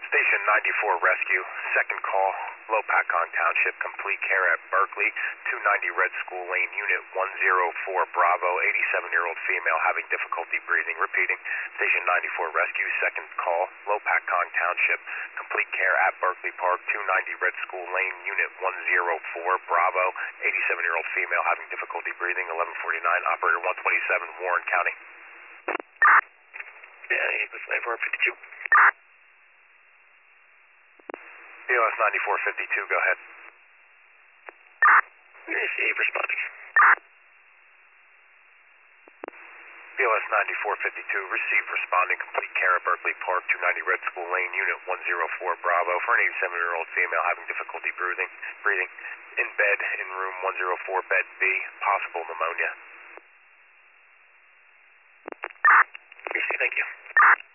Station 94 Rescue, second call, Lopakong Township, complete care at Berkeley, 290 Red School Lane, Unit 104 Bravo, 87-year-old female having difficulty breathing. Repeating, Station 94 Rescue, second call, Lopakong Township, complete care at Berkeley Park, 290 Red School Lane, Unit 104 Bravo, 87-year-old female having difficulty breathing, 1149, operator 127, Warren County. Yeah, Eagles 9452. BOS 9452, go ahead. Receive, responding. BOS 9452, receive, responding, complete care at Berkeley Park, 290 Red School Lane, Unit 104 Bravo, for an 87-year-old female having difficulty breathing, in bed, in room 104, bed B, possible pneumonia. Receive, thank you.